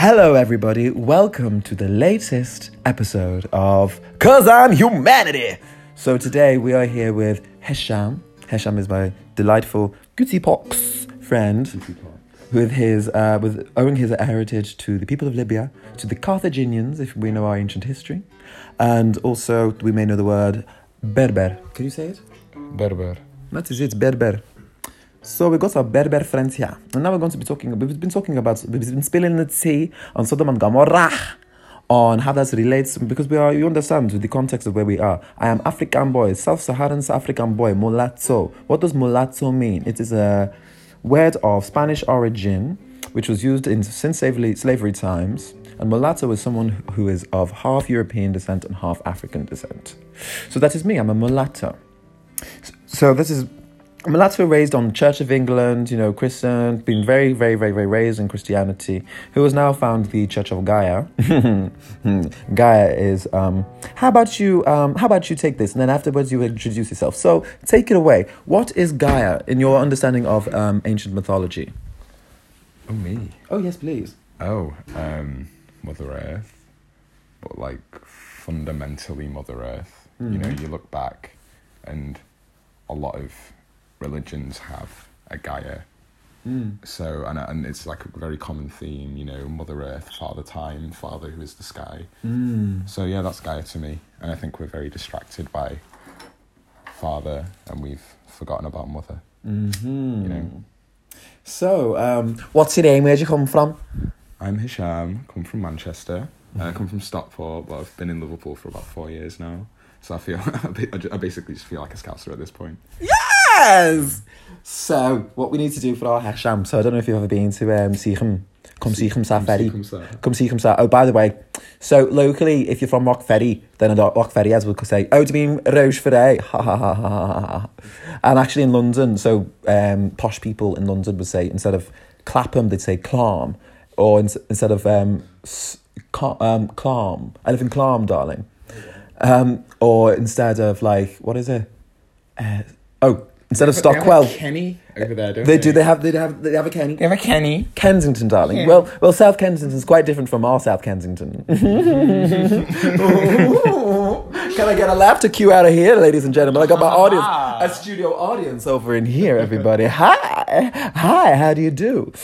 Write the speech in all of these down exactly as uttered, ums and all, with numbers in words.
Hello, everybody. Welcome to the latest episode of Cause I'm Humanity. So today we are here with Hesham. Hesham is my delightful Goody Pox friend, with his uh, with owing his heritage to the people of Libya, to the Carthaginians, if we know our ancient history, and also we may know the word Berber. Can you say it? Berber. That is it, Berber. So we got our Berber friends here, and now we're going to be talking. We've been talking about. We've been spilling the tea on Sodom and Gomorrah, on how that relates, because we are. You understand the context of where we are. I am African boy, South-Saharan African boy, mulatto. What does mulatto mean? It is a word of Spanish origin, which was used in since slavery slavery times. And mulatto is someone who is of half European descent and half African descent. So that is me. I'm a mulatto. So this is. Mulatto raised on Church of England, you know, Christian, been very, very, very, very raised in Christianity, who has now found the Church of Gaia. Gaia is, um, how about you, um, how about you take this, and then afterwards you introduce yourself. So, take it away. What is Gaia in your understanding of um, ancient mythology? Oh, me? Oh, yes, please. Oh, um, Mother Earth, but like fundamentally Mother Earth. Mm. You know, you look back and a lot of religions have a Gaia. Mm. So, and and it's like a very common theme, you know, Mother Earth, Father Time, Father who is the sky. Mm. So yeah, that's Gaia to me. And I think we're very distracted by Father and we've forgotten about Mother. Mm-hmm. You know. So, um, what's your name? Where'd you come from? I'm Hesham, come from Manchester. Mm-hmm. I come from Stockport, but I've been in Liverpool for about four years now. So I feel, I basically just feel like a Scouser at this point. Yes! So, what we need to do for our Hesham, so I don't know if you've ever been to um, Seachem, come Seachem Sa Ferry. Come Seachem Sa. Oh, by the way, so locally, if you're from Rock Ferry, then Rock Ferry as will say, oh, do you mean Roche Ferry? Ha ha ha ha ha. And actually in London, so um, posh people in London would say, instead of Clapham, they'd say Clam. Or in, instead of um, um, Clam. I live in Clam, darling. Um, or instead of like, what is it? Uh, oh, instead of Stockwell. They have a Kenny over there, don't they? They do. They have. They have. They have a Kenny. They have a Kenny. Kensington, darling. Yeah. Well, well, South Kensington's quite different from our South Kensington. Can I get a laughter cue out of here, ladies and gentlemen? I got my audience, a studio audience over in here. Everybody, hi, hi. How do you do?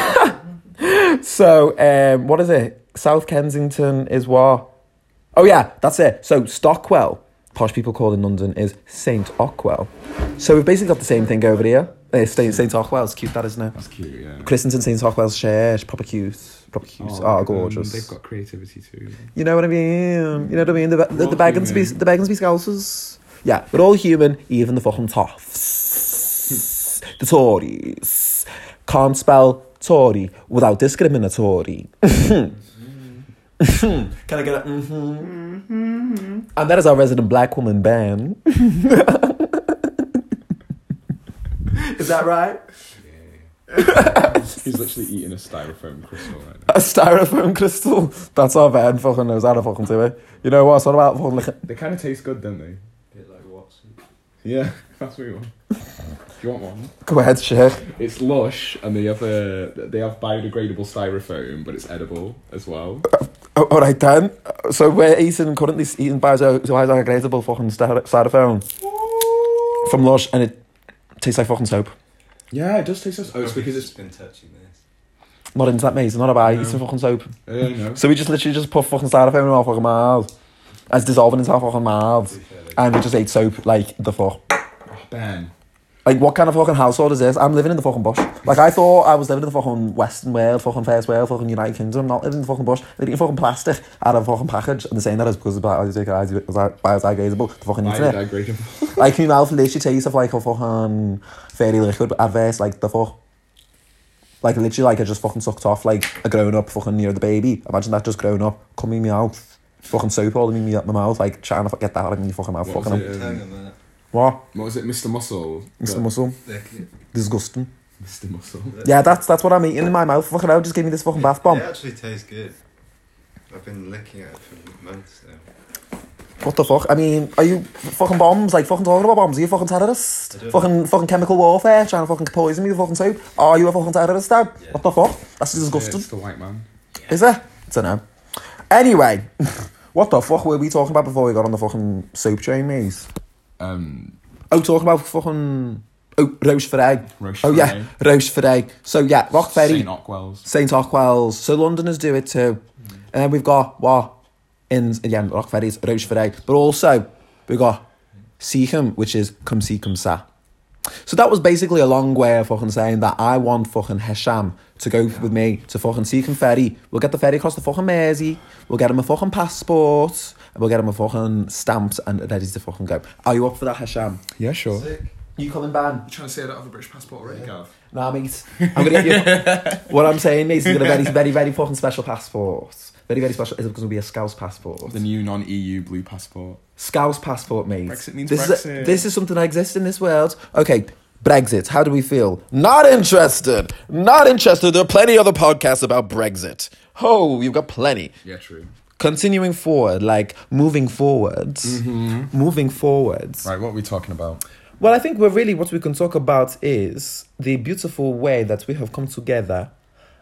So, um, what is it? South Kensington is what? Oh yeah, that's it. So Stockwell, posh people call in London, is Saint Ockwell. So we've basically got the same thing over here. Uh, Saint Saint Ockwell, it's cute, that isn't it? That's cute, yeah. Christensen Saint Ockwell's church, proper cute, proper cute. Oh, oh gorgeous. Um, they've got creativity too. You know what I mean? You know what I mean? The the, the Bagginsby, the Bagginsby Scousers. Yeah, we're all human, even the fucking toffs, the Tories. Can't spell Tory without discriminatory. Can I get a mm-hmm? Mm-hmm. And that is our resident black woman band. Is that right? Yeah. He's literally eating a styrofoam crystal right now. A styrofoam crystal? That's our band fucking knows how to fucking do it. You know what? It's not about fucking like... They kind of taste good, don't they? Bit like Watson. Yeah, that's what we want. Do you want one? Go ahead, share. It's Lush, and they have a they have biodegradable styrofoam, but it's edible as well. Uh, oh, all right then. So we're eating currently eating biodegradable fucking styrofoam from Lush, and it tastes like fucking soap. Yeah, it does taste like soap. Oh, it's because it's been touching this. Not into that, mate. It's not about no. eating fucking soap. Yeah, I know. So we just literally just put fucking styrofoam in our fucking mouths, and it's dissolving into our fucking mouths, and we just ate soap like the fuck. Oh, Ben. Like, what kind of fucking household is this? I'm living in the fucking bush. Like, I thought I was living in the fucking Western world, fucking First World, fucking United Kingdom. I'm not living in the fucking bush. They're eating fucking plastic out of a fucking package. And they're saying that it's because it's biodegradable. The fucking internet. Biodegradable. Like, can you mouth literally taste of, like, a fucking fairy liquid adverse, like, the fuck? Like, literally, like, I just fucking sucked off, like, a grown-up fucking near the baby. Imagine that just grown up, coming in my mouth. Fucking soap all in my mouth, like, trying to get that out of your fucking mouth. What fucking was it, um, um, What? What was it, Mister Muscle? Mister Muscle? Disgusting. Mister Muscle. Yeah, that's that's what I'm eating in my mouth. Fucking hell, just give me this fucking bath bomb. It actually tastes good. I've been licking it for months now. What the fuck? I mean, are you fucking bombs? Like, fucking talking about bombs? Are you a fucking terrorist? Fucking fucking chemical warfare? Trying to fucking poison me with fucking soap? Are you a fucking terrorist, Dad? Yeah. What the fuck? That's disgusting. Yeah, it's the white man. Yeah. Is it? I don't know. Anyway, what the fuck were we talking about before we got on the fucking soap train, mate? Um, Oh, talking about fucking... Oh, Rocheferry. Rocheferry. Oh, yeah, Rocheferry. So, yeah, Rock Ferry. Saint Ockwells. Saint Ockwells. So, Londoners do it too. Mm. And then we've got, what? In, again, Rock Ferry's Rocheferry. But also, we've got Seachem, which is come see, come sa. So that was basically a long way of fucking saying that I want fucking Hesham to go with me to fucking Seachem Ferry. We'll get the ferry across the fucking Mersey. We'll get him a fucking passport. And we'll get him a fucking stamps and ready to fucking go. Are you up for that, Hesham? Yeah, sure. Sick. You coming, Ban? You trying to say I don't have a British passport already, Gav? Nah, mate. I'm gonna get you. What I'm saying, mate, is you're gonna very, very, very fucking special passport. Very, very special. It's going to be a Scouse passport. The new non-E U blue passport. Scouse passport, mate. Brexit means this Brexit. Is a, this is something that exists in this world. Okay, Brexit. How do we feel? Not interested. Not interested. There are plenty of other podcasts about Brexit. Oh, we've got plenty. Yeah, true. Continuing forward, like moving forwards. Mm-hmm. Moving forwards. Right, what are we talking about? Well, I think we're really, what we can talk about is the beautiful way that we have come together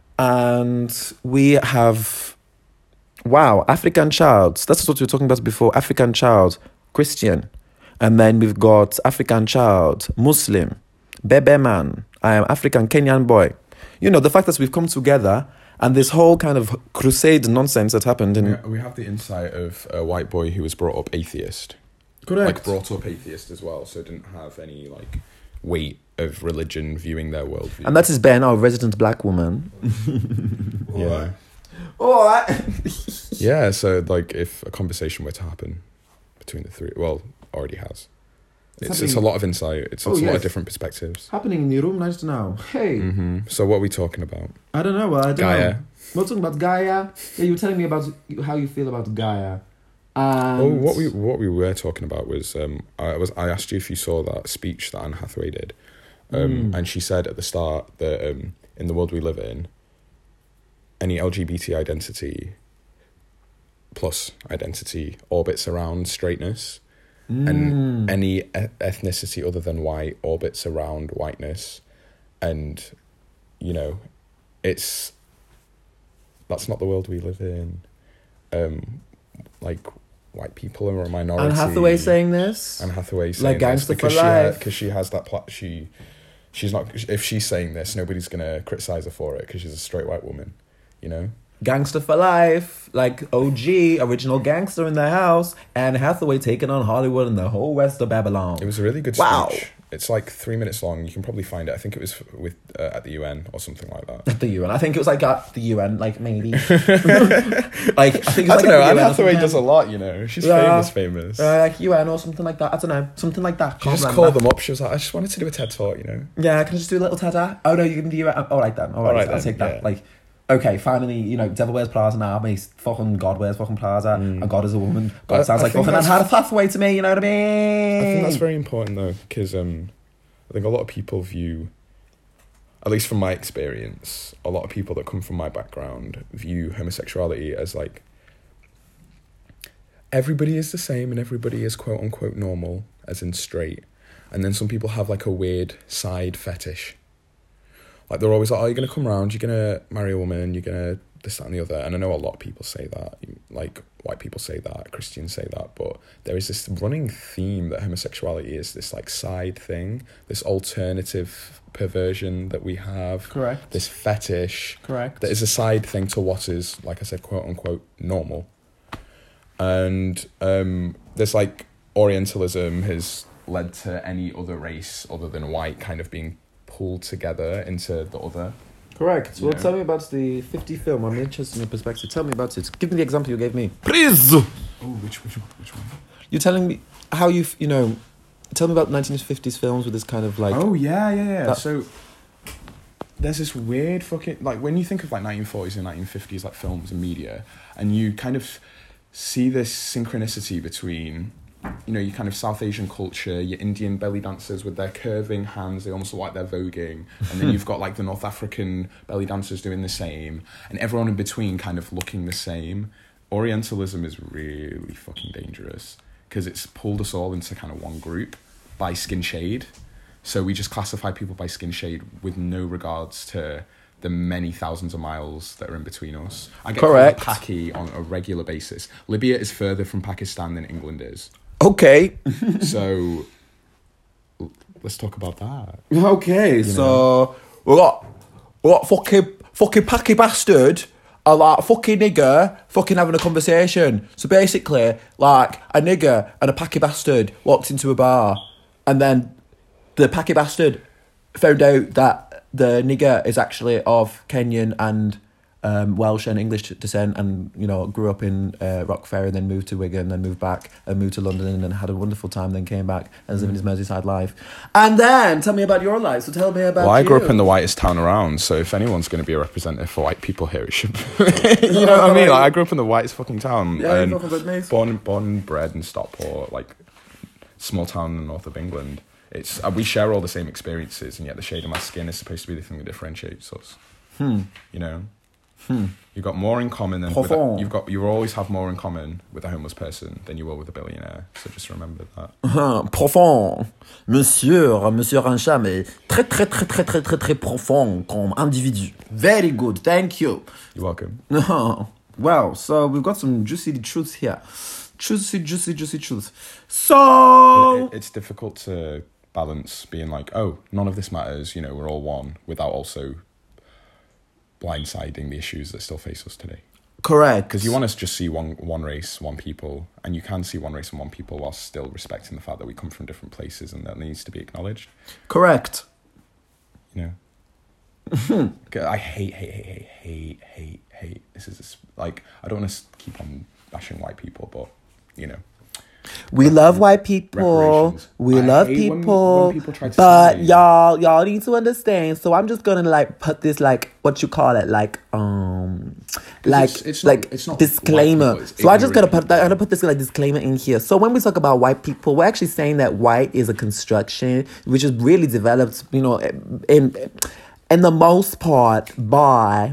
and we have, wow, African child. That's what we were talking about before. African child, Christian. And then we've got African child, Muslim, Bebe man, I am African Kenyan boy. You know, the fact that we've come together and this whole kind of crusade nonsense that happened in... Yeah, we have the insight of a white boy who was brought up atheist. Correct. Like, brought up atheist as well, so didn't have any, like, weight of religion viewing their worldview. And that is Ben, our resident black woman. Yeah. Alright. Yeah, so, like, if a conversation were to happen between the three... Well, already has. It's, it's, it's a lot of insight. It's, Oh, it's a lot yes. of different perspectives. Happening in the room, nice to know. Hey. Mm-hmm. So what are we talking about? I don't know. I don't Gaia. know. We're talking about Gaia. Yeah, you were telling me about how you feel about Gaia. And Oh, what we what we were talking about was um, I was I asked you if you saw that speech that Anne Hathaway did, um, Mm. and she said at the start that um, in the world we live in, any L G B T identity plus identity orbits around straightness, Mm. and any e- ethnicity other than white orbits around whiteness, and you know, it's that's not the world we live in. Um, like. White people are a minority. Anne Hathaway saying this? Anne Hathaway saying Like Gangster this because for she ha- Life. because she has that pla- she she's not if she's saying this, nobody's gonna criticize her for it because she's a straight white woman, you know. Gangster for life, like O G, original gangster in the house, Anne Hathaway taking on Hollywood and the whole west of Babylon. It was a really good Wow. speech. It's like three minutes long. You can probably find it. I think it was with uh, at the U N or something like that. At the U N. I think it was like at the U N, like maybe. like I think it was I like don't know. at the Anne U N or Hathaway something. does a lot, you know. She's Yeah. famous, famous. Uh, like U N or something like that. I don't know. Something like that. She Can't just remember. called them up. She was like, I just wanted to do a TED talk, you know. Yeah, can I just do a little ta-ta? Oh no, you can do U N. All right then. All right, All right I'll then, take that. yeah. Like, okay, finally, you know, Devil Wears Prada now, mate. Fucking God wears fucking Prada, Mm. and God is a woman. God I- sounds I like think fucking Anne that's- Hathaway to me. You know what I mean? I think that's very important though, because um, I think a lot of people view, at least from my experience, a lot of people that come from my background view homosexuality as like everybody is the same and everybody is quote unquote normal, as in straight, and then some people have like a weird side fetish. Like they're always like, oh, you're gonna come around, you're gonna marry a woman, you're gonna this, that, and the other. And I know a lot of people say that, like white people say that, Christians say that, but there is this running theme that homosexuality is this like side thing, this alternative perversion that we have, Correct. this fetish Correct. that is a side thing to what is, like I said, quote unquote normal. And um, this like Orientalism has led to any other race other than white kind of being pulled together into the other. Correct. Well, Yeah. tell me about the fifty film. I'm interested in your perspective. Tell me about it. Give me the example you gave me. Please. Oh, which which one? Which one? You're telling me how you, you know, tell me about nineteen fifties films with this kind of like. Oh yeah, yeah, yeah. that- So there's this weird fucking like when you think of like nineteen forties and nineteen fifties like films and media, and you kind of see this synchronicity between, you know, your kind of South Asian culture, your Indian belly dancers with their curving hands, they almost look like they're voguing, and then you've got like the North African belly dancers doing the same, and everyone in between kind of looking the same. Orientalism is really fucking dangerous because it's pulled us all into kind of one group by skin shade. So we just classify people by skin shade with no regards to the many thousands of miles that are in between us. I get Correct. called a Paki on a regular basis. Libya is further from Pakistan than England is. Okay. So l- let's talk about that. Okay, so we got we got fucking fucking packy bastard, a like fucking nigger, fucking having a conversation. So basically, like a nigger and a packy bastard walked into a bar, and then the packy bastard found out that the nigger is actually of Kenyan and um, Welsh and English descent, and you know grew up in uh, Rockferry, then moved to Wigan, then moved back and moved to London, and then had a wonderful time. Then came back and is living his Merseyside life. And then tell me about your life. So tell me about. Well, I grew you. up in the whitest town around, so if anyone's going to be a representative for white people here, it should be. You know what I mean? Like, I grew up in the whitest fucking town. Yeah, and you're talking about me. born, born and bred in Stockport, like small town in the north of England. It's uh, we share all the same experiences, and yet the shade of my skin is supposed to be the thing that differentiates us. Hmm. You know, Hmm. you've got more in common than with a, Profond. you've got. You will always have more in common with a homeless person than you will with a billionaire. So just remember that. Ah, profond. Monsieur, Monsieur Rancham est très, très, très, très, très, très, très profond comme individu. Very good, thank you. You're welcome. Wow, so we've got some juicy truths here. Juicy, juicy, juicy truths. So... It, it's difficult to balance being like, oh, none of this matters, you know, we're all one, without also blindsiding the issues that still face us today. Correct. Because you want to just see one one race, one people, and you can see one race and one people while still respecting the fact that we come from different places and that needs to be acknowledged. Correct. You know? I hate, hate, hate, hate, hate, hate, hate. This is just, like, I don't want to keep on bashing white people, but, you know. We love white people. Reparations. We I love hate when- people. when people try to but say- y'all, y'all need to understand. So I'm just gonna like put this like what you call it, like um, like it's- it's not- like it's not disclaimer. white people, it's So I just gotta ignorant put that. I gotta put this like disclaimer in here. So when we talk about white people, we're actually saying that white is a construction which is really developed, you know, in in the most part by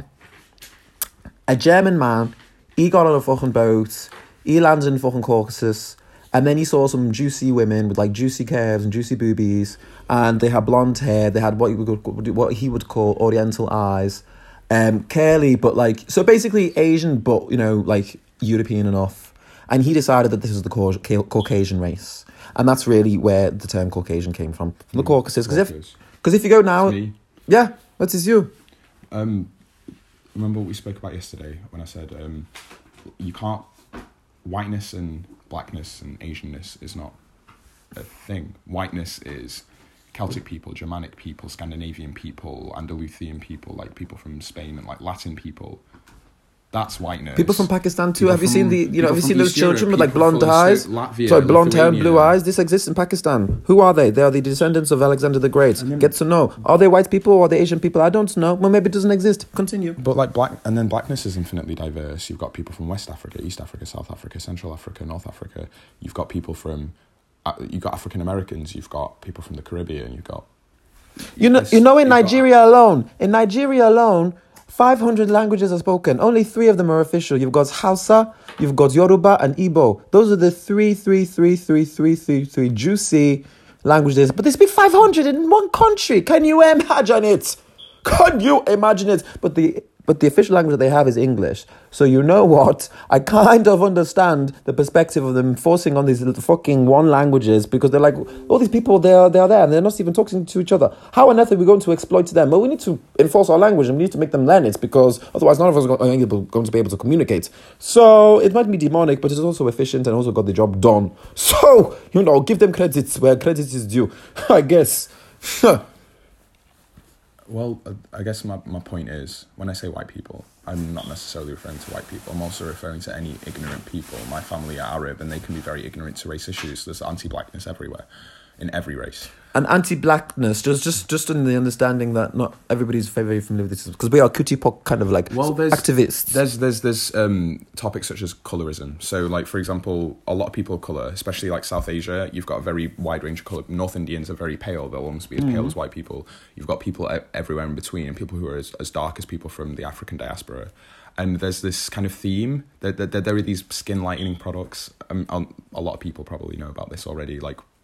a German man. He got on a fucking boat. He landed in fucking Caucasus. And then he saw some juicy women with like juicy curves and juicy boobies, and they had blonde hair. They had what he would what he would call Oriental eyes, um, curly, but like so basically Asian, but you know like European enough. And he decided that this was the Cau- Caucasian race, and that's really where the term Caucasian came from, from the Caucasus. Because if Caucasus. because if you go now, It's me. yeah, what is you? Um, remember what we spoke about yesterday when I said um, you can't whiteness and blackness and Asianness is not a thing. Whiteness is Celtic people, Germanic people, Scandinavian people, Andalusian people, like people from Spain and like Latin people. That's whiteness. People from Pakistan too. People have you from- seen the? You know, people have you from seen those East Europe, children with like people blonde from eyes? Latvia, Sorry, blonde hair and blue Lithuania. eyes. This exists in Pakistan. Who are they? They are the descendants of Alexander the Great. And then- Get to know. Are they white people or are they Asian people? I don't know. Well, maybe it doesn't exist. Continue. But like black, and then blackness is infinitely diverse. You've got people from West Africa, East Africa, South Africa, Central Africa, North Africa. You've got people from, uh, you've got African Americans. You've got people from the Caribbean. You've got, You know, Yes, you know, in you've got- Nigeria alone, in Nigeria alone, five hundred languages are spoken. Only three of them are official. You've got Hausa, you've got Yoruba, and Igbo. Those are the three, three, three, three, three, three, three juicy languages. But they speak five hundred in one country. Can you imagine it? Can you imagine it? But the but the official language that they have is English. So you know what? I kind of understand the perspective of them forcing on these little fucking one languages because they're like, all these people, they are, they are there and they're not even talking to each other. How on earth are we going to exploit them? Well, we need to enforce our language and we need to make them learn it because otherwise none of us are going to be able to communicate. So it might be demonic, but it's also efficient and also got the job done. So, you know, give them credits where credit is due, I guess. well, uh, I guess my, my point is, when I say white people, I'm not necessarily referring to white people. I'm also referring to any ignorant people. My family are Arab and they can be very ignorant to race issues. There's anti-blackness everywhere, in every race. And anti-blackness, just just just in the understanding that not everybody's very familiar with this because we are cutie pop kind of like Well, there's activists. There's there's there's um, topics such as colorism. So, like for example, a lot of people of color, especially like South Asia, you've got a very wide range of color. North Indians are very pale; they'll almost be as pale as white people. You've got people e- everywhere in between, and people who are as, as dark as people from the African diaspora. And there's this kind of theme that, that, that there are these skin lightening products. Um, um, a lot of people probably know about this already, like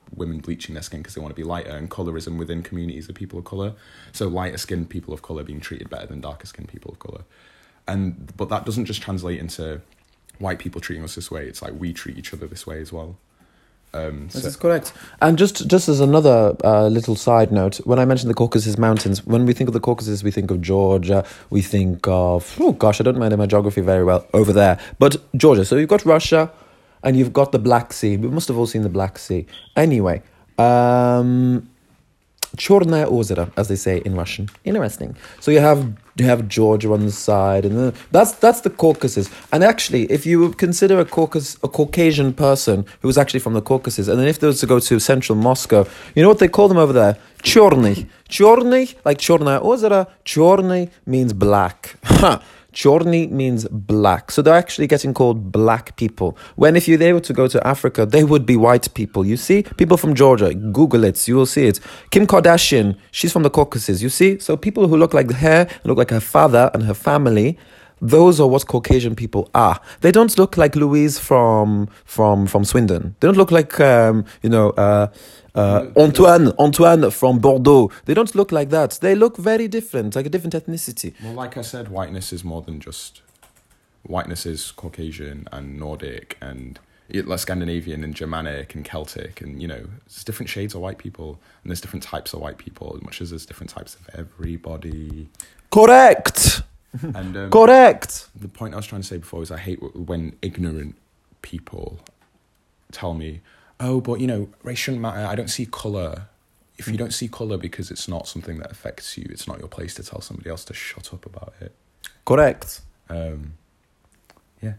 women bleaching their skin because they want to be lighter, and colorism within communities of people of colour. So lighter skinned people of colour being treated better than darker skinned people of colour. And but that doesn't just translate into white people treating us this way. It's like we treat each other this way as well. Um, This so, is correct. And just just as another uh, little side note, when I mentioned the Caucasus Mountains, when we think of the Caucasus, we think of Georgia, we think of, oh gosh, I don't know my geography very well over there, but Georgia. So you've got Russia and you've got the Black Sea. We must have all seen the Black Sea. Anyway, um, Chornaya ozero, as they say in Russian. Interesting. So you have you have Georgia on the side, and then that's that's the Caucasus. And actually, if you would consider a Caucasus a Caucasian person who was actually from the Caucasus, and then if they was to go to central Moscow, you know what they call them over there? Chorny. Chorny, like Chornaya ozero. Chorny means black. Ha. Chorny means black. So they're actually getting called black people. When if you they were to go to Africa, they would be white people. You see? People from Georgia, Google it, you will see it. Kim Kardashian, she's from the Caucasus, you see? So people who look like her, look like her father and her family, those are what Caucasian people are. They don't look like Louise from from from Swindon. They don't look like um, you know uh, uh, Antoine Antoine from Bordeaux. They don't look like that. They look very different, like a different ethnicity. well, like I said, whiteness is more than just whiteness is Caucasian and Nordic and like Scandinavian and Germanic and Celtic, and you know, there's different shades of white people and there's different types of white people, as much as there's different types of everybody. Correct. And um, Correct. the point I was trying to say before is I hate w- when ignorant people tell me, oh, but you know, race shouldn't matter. I don't see colour. If you don't see colour because it's not something that affects you, it's not your place to tell somebody else to shut up about it. Correct. Um, yeah.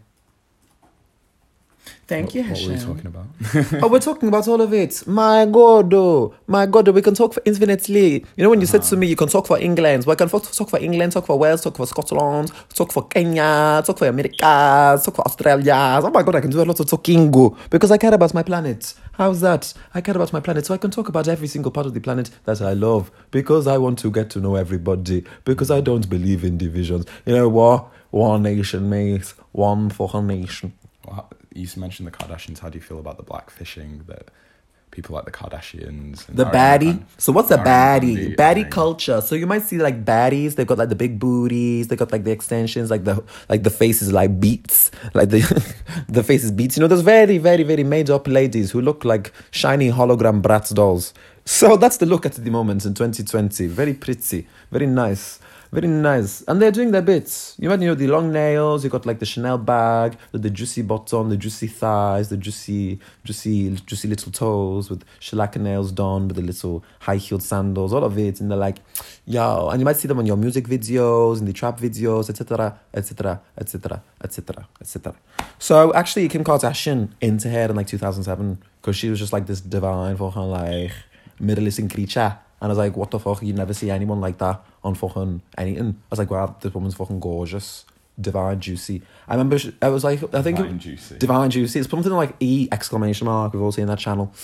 Thank what, you, What were we Hashem. talking about? Oh, we're talking about all of it. My God, oh, my God, oh, we can talk for infinitely. You know, when you said to me, you can talk for England. We can talk talk for England, talk for Wales, talk for Scotland, talk for Kenya, talk for America, talk for Australia. Oh my God, I can do a lot of talking because I care about my planet. How's that? I care about my planet, so I can talk about every single part of the planet that I love because I want to get to know everybody because I don't believe in divisions. You know what? One nation makes one fucking nation. Well, you mentioned the Kardashians. How do you feel about the black fishing that people like the Kardashians? And The Ariana baddie. Grande- So what's a Ariana baddie? Grande Baddie and- culture. So you might see like baddies. They've got like the big booties. They got like the extensions. Like the like the faces like beats. Like the the faces beats. You know, there's very very very made up ladies who look like shiny hologram Bratz dolls. So that's the look at the moment in twenty twenty. Very pretty. Very nice. Very nice. And they're doing their bits. You might you know the long nails, you got like the Chanel bag, the, the juicy bottom, the juicy thighs, the juicy, juicy, juicy little toes with shellac nails done with the little high-heeled sandals, all of it. And they're like, yo. And you might see them on your music videos, in the trap videos, et cetera, et cetera, et cetera, et cetera, et cetera. So actually Kim Kardashian into her in like two thousand seven because she was just like this divine fucking like Middle Eastern creature. And I was like, what the fuck? You never see anyone like that on fucking anything. I was like, wow, this woman's fucking gorgeous. Divine Juicy. I remember, she, I was like, I think... Divine it, Juicy. Divine Juicy. It's something like E exclamation mark. We've all seen that channel.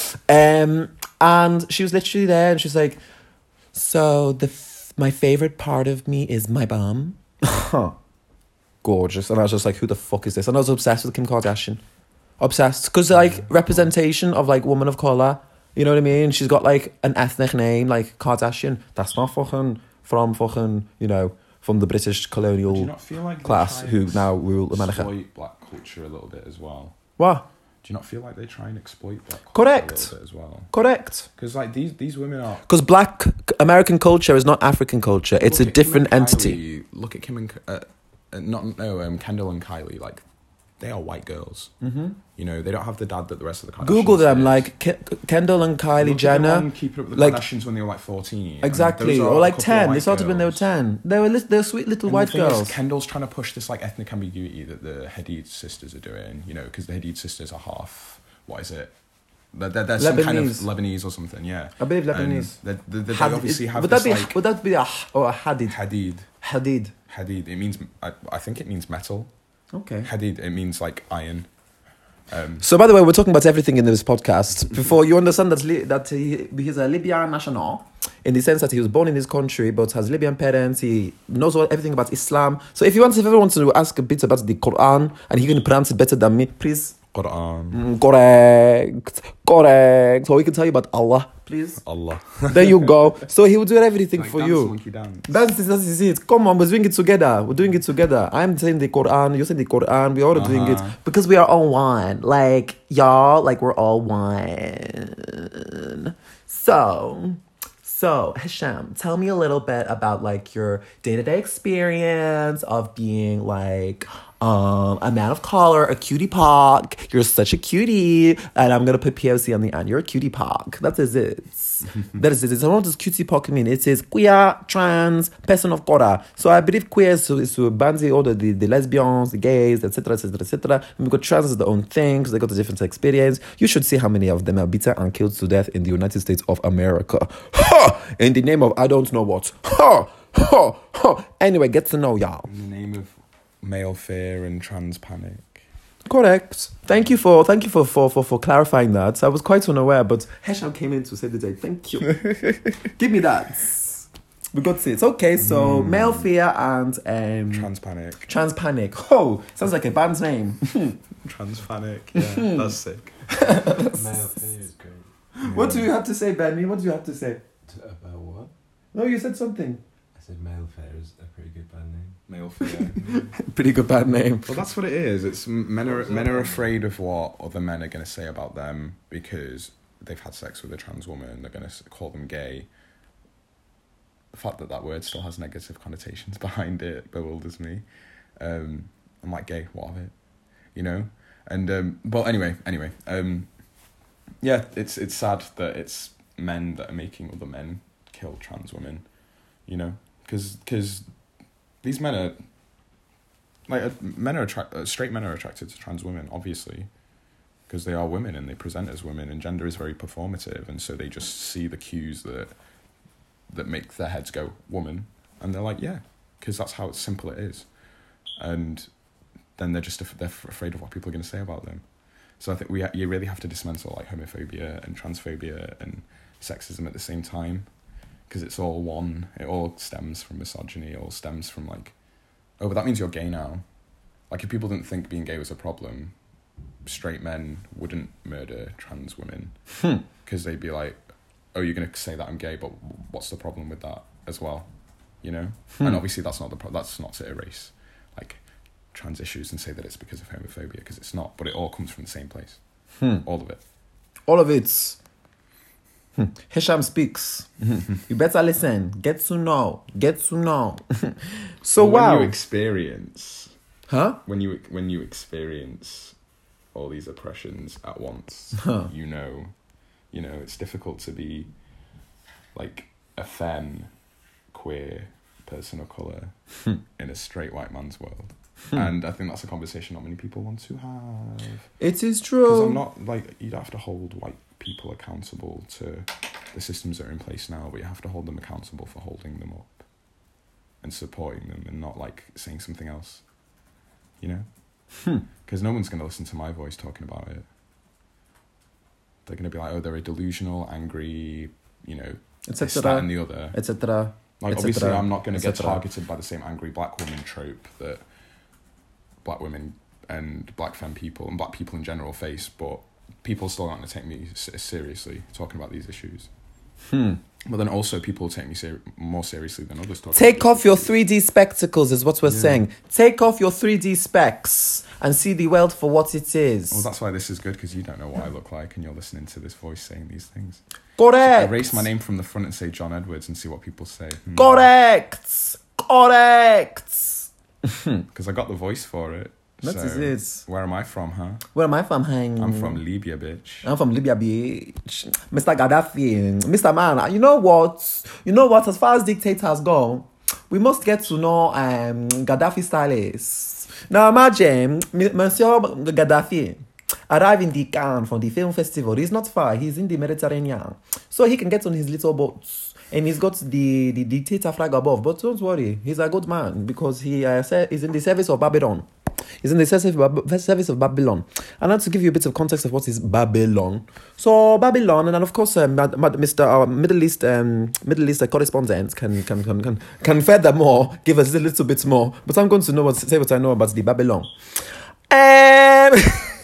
Um, and she was literally there and she's like, so the f- my favourite part of me is my bum. Gorgeous. And I was just like, who the fuck is this? And I was obsessed with Kim Kardashian. Obsessed. Because like representation of like woman of colour. You know what I mean? She's got like an ethnic name like Kardashian. That's not fucking from fucking, you know, from the British colonial Do you not feel like they class try who and now rule America. exploit black culture a little bit as well? What? Do you not feel like they try and exploit black culture Correct. a little bit as well? Correct. Because like these these women are. Because black American culture is not African culture. It's Look a at Kim different and entity. Kylie, Look at Kim and uh, uh, not no um, Kendall and Kylie. Like they are white girls. Mm-hmm. You know, they don't have the dad that the rest of the Kardashians Google them, did. like Ke- Kendall and Kylie Look at Jenner. the one Keeping Up with the like- Kardashians when they were like fourteen. and Exactly, those are or a like couple of ten. They white started when they were girls. ten. They were li- they're sweet little And white the thing is, girls. Kendall's trying to push this like ethnic ambiguity that the Hadid sisters are doing. You know, because the Hadid sisters are half. What is it? They're, they're, they're some kind of Lebanese. Lebanese or something. Yeah, I believe And Lebanese. They, they, they Had- obviously have would this that be like would that be a h- or a hadid? Hadid. Hadid. Hadid. It means I, I think it means metal. Okay. Hadid. It means like iron. Um, So by the way, we're talking about everything in this podcast. Before you understand that Li- that he, he's a Libyan national, in the sense that he was born in this country but has Libyan parents. He knows all, everything about Islam. So if you want, if everyone wants to ask a bit about the Quran and he can pronounce it better than me, please Quran. Mm, correct. Correct. So we can tell you about Allah, please. Allah. There you go. So he will do everything Like for dance, you. monkey dance. That's it, that's it. Come on, we're doing it together. We're doing it together. I'm saying the Quran, you're saying the Quran. We're all doing it Uh-huh. because we are all one. Like, y'all, like we're all one. So, so Hisham, tell me a little bit about like your day-to-day experience of being like um a man of color, a cutie pock. You're such a cutie, and I'm gonna put P O C on the end. You're a cutie pock. That is it. That is it. So what does cutie pock mean? It is queer, trans, person of color. So I believe queer is to, is to bandy all the, the, the lesbians, the gays, et cetera, et cetera, et cetera. And because trans is their own thing, so they got a different experience. You should see how many of them are beaten and killed to death in the United States of America. Ha! In the name of I don't know what. Ha! Ha! Ha! Anyway, get to know y'all. In the name of male fear and trans panic. Correct. Thank you for thank you for, for, for, for clarifying that. I was quite unaware, but Hesham came in to say the day. Thank you. Give me that. We got it. Okay, so Mm. male fear and um Trans panic. trans panic. Oh, sounds like a band's name. Trans panic. Yeah, that's sick. Male fear is great. What do you have to say, Benny? What do you have to say? T- About what? No, you said something. I said male fear is a pretty good band name. Male fear. Pretty good band name. Well, that's what it is. It's men are men are afraid of what other men are going to say about them because they've had sex with a trans woman. They're going to call them gay. The fact that that word still has negative connotations behind it bewilders me. Um, I'm like, gay, what of it? You know? And um, well, anyway, anyway, um, yeah, it's it's sad that it's men that are making other men kill trans women. You know, because because these men are like uh, men are attract uh, straight men are attracted to trans women, obviously, because they are women and they present as women, and gender is very performative, and so they just see the cues that that make their heads go woman, and they're like, yeah, because that's how simple it is, and then they're just af- they're f- afraid of what people are going to say about them. So I think we ha- you really have to dismantle like homophobia and transphobia and sexism at the same time. Because it's all one, it all stems from misogyny, it all stems from like, oh, but that means you're gay now. Like if people didn't think being gay was a problem, straight men wouldn't murder trans women. Because they'd be like, oh, you're going to say that I'm gay, but what's the problem with that as well? You know? Hmm. And obviously that's not the pro- that's not to erase like trans issues and say that it's because of homophobia, because it's not, but it all comes from the same place. Hmm. All of it. All of it. Hmm. Hisham speaks. You better listen. Get to know. Get to know. So But when wow. you experience Huh? when you when you experience all these oppressions at once, Huh. you know, you know, it's difficult to be like a femme, queer person of colour in a straight white man's world. And I think that's a conversation not many people want to have. It is Because true. I'm not like, you don't have to hold white people accountable to the systems that are in place now, but you have to hold them accountable for holding them up and supporting them and not like saying something else, you know? Because no one's going to listen to my voice talking about it. They're going to be like, oh, they're a delusional, angry, you know, Et this, cetera. that and the other. Et cetera. Like, et obviously, cetera, I'm not going et to get cetera. targeted by the same angry black woman trope that black women and black femme people and black people in general face, but people still aren't going to take me s- seriously talking about these issues. Hmm. But then also people take me ser- more seriously than others talk Take about off these your issues. three D spectacles is what we're Yeah. saying. Take off your three D specs and see the world for what it is. Well, that's why this is good, because you don't know what I look like and you're listening to this voice saying these things. Correct. Erase my name from the front and say John Edwards and see what people say. Hmm. Correct. Correct. Because I got the voice for it. That so is it. Where am I from, huh? Where am I from, hang? I'm from Libya, bitch. I'm from Libya, bitch. Mister Gaddafi. Mister Man, you know what? You know what? As far as dictators go, we must get to know um, Gaddafi stylists. Now imagine, M- Monsieur Gaddafi arrived in the Cannes from the film festival. He's not far. He's in the Mediterranean. So he can get on his little boats. And he's got the, the dictator flag above. But don't worry, he's a good man because he uh, is in the service of Babylon. He's in the service of, Bab- service of Babylon. And now to give you a bit of context of what is Babylon. So Babylon, and then of course, um, Mad- Mad- Mister Our Middle East, um, Middle East uh, correspondent can can can can can furthermore give us a little bit more. But I'm going to know what say what I know about the Babylon. Um,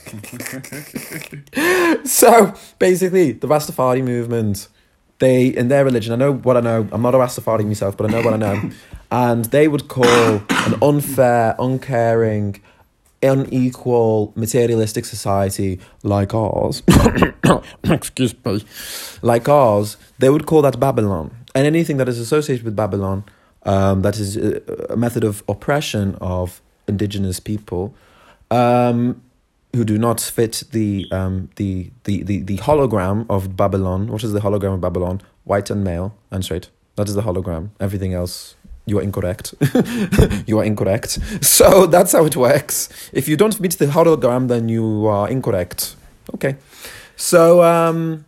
So basically, the Rastafari movement, they in their religion, I know what I know. I'm not a Rastafari myself, but I know what I know. And they would call an unfair, uncaring, unequal, materialistic society like ours, excuse me, like ours, they would call that Babylon. And anything that is associated with Babylon, um, that is a, a method of oppression of indigenous people, um, who do not fit the, um, the, the, the, the hologram of Babylon. What is the hologram of Babylon? White and male and straight. That is the hologram. Everything else, you are incorrect. You are incorrect. So that's how it works. If you don't meet the hologram, then you are incorrect. Okay. So um,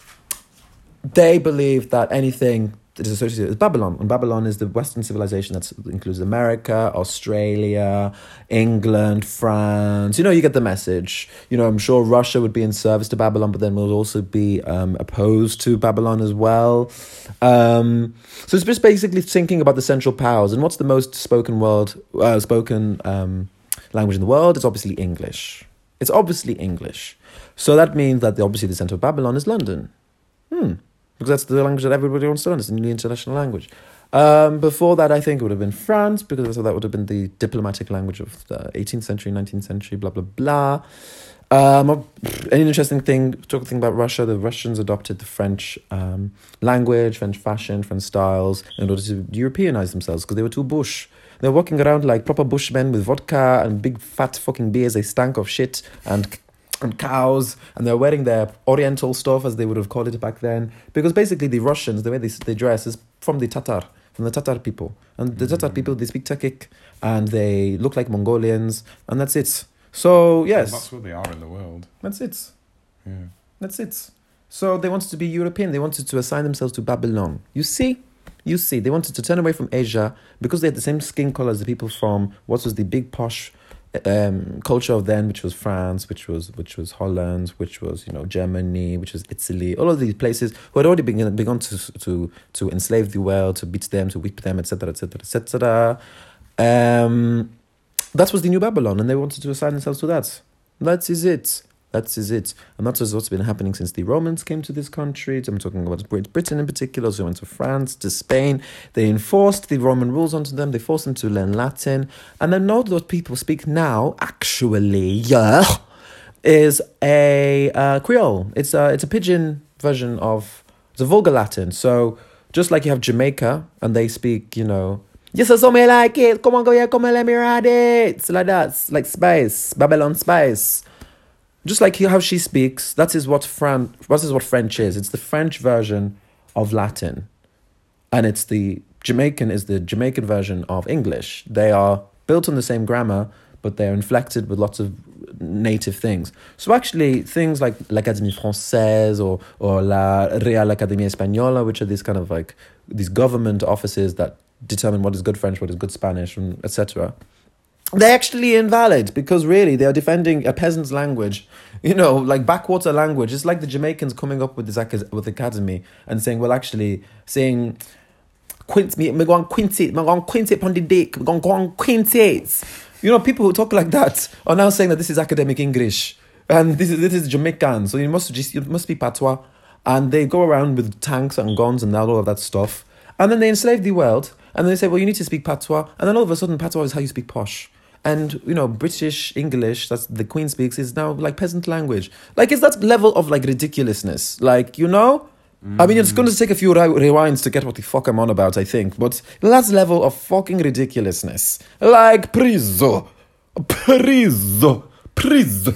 they believe that anything that is associated with Babylon, and Babylon is the Western civilization that includes America, Australia, England, France. You know, you get the message. You know, I'm sure Russia would be in service to Babylon, but then will also be um, opposed to Babylon as well. Um, so it's just basically thinking about the central powers. And what's the most spoken world, uh, spoken um, language in the world? It's obviously English. It's obviously English. So that means that the, obviously the center of Babylon is London. Hmm. Because that's the language that everybody wants to learn. It's the international language. Um, before that, I think it would have been France, because that would have been the diplomatic language of the eighteenth century, nineteenth century, blah, blah, blah. Um, an interesting thing, talking about Russia, the Russians adopted the French um, language, French fashion, French styles, in order to Europeanize themselves, because they were too bush. They were walking around like proper bushmen with vodka and big fat fucking beers. They stank of shit and and cows, and they're wearing their oriental stuff, as they would have called it back then, because basically the Russians, the way they, they dress is from the Tatar, from the Tatar people, and the Tatar people, they speak Turkic, and they look like Mongolians, and that's it. So yes, Well, that's what they are in the world. that's it. Yeah. That's it. So they wanted to be European. They wanted to assign themselves to Babylon. You see? You see, they wanted to turn away from Asia because they had the same skin color as the people from what was the big posh um, culture of then, which was France, which was which was Holland, which was, you know, Germany, which was Italy. All of these places who had already begun begun to to to enslave the world, to beat them, to whip them, et cetera, et cetera, et cetera. Um, that was the new Babylon, and they wanted to assign themselves to that. That is it. That is it. And that is what's been happening since the Romans came to this country. I'm talking about Britain in particular. So they went to France, to Spain. They enforced the Roman rules onto them. They forced them to learn Latin. And then know what people speak now, actually, yeah, is a uh, Creole. It's a, it's a pidgin version of, it's a vulgar Latin. So just like you have Jamaica, and they speak, you know, yes, I saw me like it. Come on, go here, come on, let me ride it. It's like that. It's like Spice, Babylon Spice. Just like how she speaks, that is what Fran- that is what French is. It's the French version of Latin. And it's the Jamaican is the Jamaican version of English. They are built on the same grammar, but they're inflected with lots of native things. So actually, things like l'Académie Française or, or la Real Academia Española, which are these kind of like, these government offices that determine what is good French, what is good Spanish, and et cetera, they're actually invalid, because really they are defending a peasant's language, you know, like backwater language. It's like the Jamaicans coming up with this ac- with academy and saying, well, actually saying, quint me, me go on quint it, me go on quint it on the dick, me go on, go on quint it. You know, people who talk like that are now saying that this is academic English and this is this is Jamaican, so you must just you must be patois, and they go around with tanks and guns and all of that stuff, and then they enslave the world, and then they say, well, you need to speak patois, and then all of a sudden patois is how you speak posh. And, you know, British English, that's the Queen speaks, is now like peasant language. Like, it's that level of like ridiculousness. Like, you know? Mm. I mean, it's going to take a few re- rewinds to get what the fuck I'm on about, I think. But that's level of fucking ridiculousness. Like, prizo. Prizo. Prizo.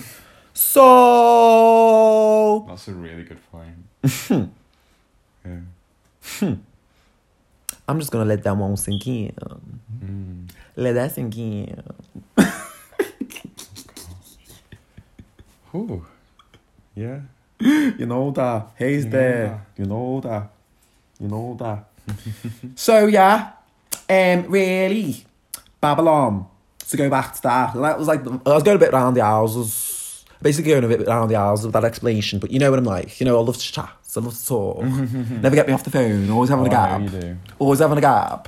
So... That's a really good point. Yeah. I'm just going to let that one sink in. Mm. Let that sink in. Oh, yeah. You know that. He's You know there. that. You know that. You know that. So, yeah. Um, really. Babylon. To go back to that. That was like, I was going a bit around the houses. Basically going a bit around the houses with that explanation. But you know what I'm like. You know, I love to chat. I love to talk. Never get me off the phone. Always having Oh, a gap. I know you do. Always having a gap.